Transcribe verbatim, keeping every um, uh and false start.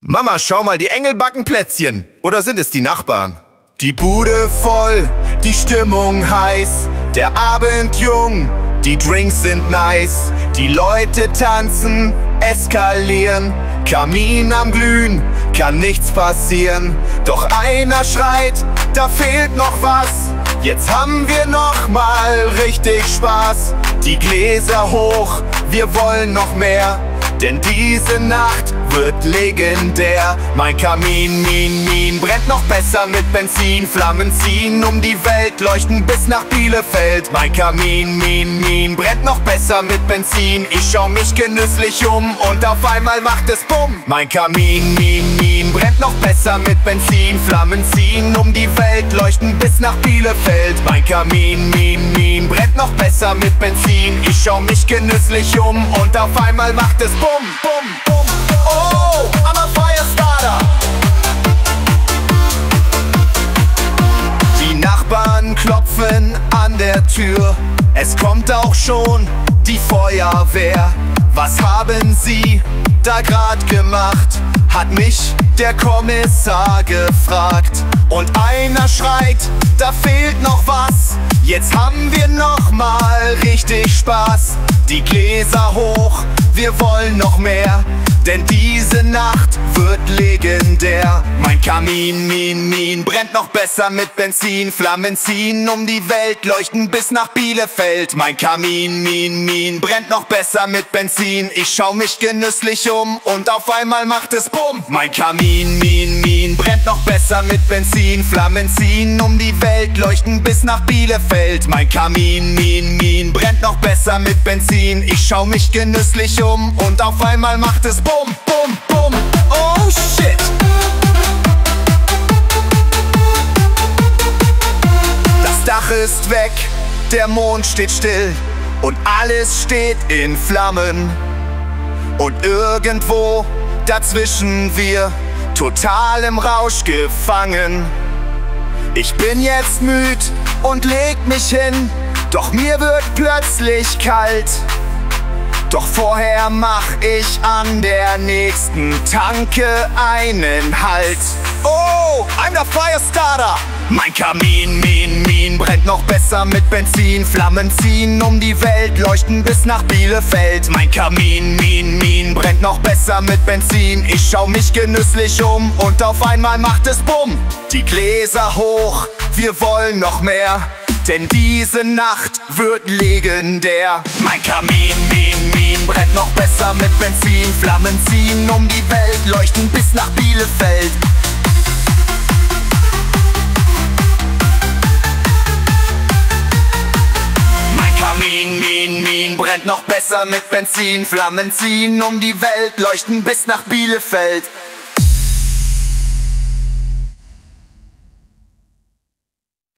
Mama, schau mal, die Engel backen Plätzchen. Oder sind es die Nachbarn? Die Bude voll, die Stimmung heiß, der Abend jung, die Drinks sind nice. Die Leute tanzen, eskalieren, Kamin am Glühen, kann nichts passieren. Doch einer schreit, da fehlt noch was. Jetzt haben wir noch mal richtig Spaß. Die Gläser hoch, wir wollen noch mehr, denn diese Nacht wird legendär. Mein Kamin, min, min, brennt noch besser mit Benzin. Flammen ziehen um die Welt, leuchten bis nach Bielefeld. Mein Kamin, min, min, brennt noch besser mit Benzin. Ich schau mich genüsslich um und auf einmal macht es Bumm. Mein Kamin, min, min, brennt noch besser mit Benzin. Flammen ziehen um die Welt, leuchten bis nach Bielefeld. Mein Kamin, min, min, brennt noch besser mit Benzin. Ich schau mich genüsslich um und auf einmal macht es Bumm, Bumm, Bumm. Oh, I'm a Firestarter. Die Nachbarn klopfen an der Tür. Es kommt auch schon die Feuerwehr. Was haben Sie da grad gemacht? Hat mich der Kommissar gefragt. Und einer schreit, da fehlt noch was. Jetzt haben wir noch mal richtig Spaß. Die Gläser hoch, wir wollen noch mehr, denn diese Nacht wird legendär. Mein Kamin, min, min, brennt noch besser mit Benzin. Flammen ziehen um die Welt, leuchten bis nach Bielefeld. Mein Kamin, min, min, brennt noch besser mit Benzin. Ich schau mich genüsslich um und auf einmal macht es Bumm. Mein Kamin, min, min, brennt noch besser mit Benzin. Flammen ziehen um die Welt, leuchten bis nach Bielefeld. Mein Kamin, min, min, brennt noch besser mit Benzin. Ich schau mich genüsslich um und auf einmal macht es Bumm. Bum, bum, bum, oh shit. Das Dach ist weg, der Mond steht still und alles steht in Flammen. Und irgendwo dazwischen wir, total im Rausch gefangen. Ich bin jetzt müd und leg mich hin, doch mir wird plötzlich kalt. Doch vorher mach ich an der nächsten Tanke einen Halt. Oh, I'm the Firestarter. Mein Kamin, min, min, brennt noch besser mit Benzin. Flammen ziehen um die Welt, leuchten bis nach Bielefeld. Mein Kamin, min, min, brennt noch besser mit Benzin. Ich schau mich genüsslich um und auf einmal macht es Bumm. Die Gläser hoch, wir wollen noch mehr, denn diese Nacht wird legendär. Mein Kamin, min, min, brennt noch besser mit Benzin. Flammen ziehen um die Welt, leuchten bis nach Bielefeld. Mein Kamin, min, min, brennt noch besser mit Benzin. Flammen ziehen um die Welt, leuchten bis nach Bielefeld.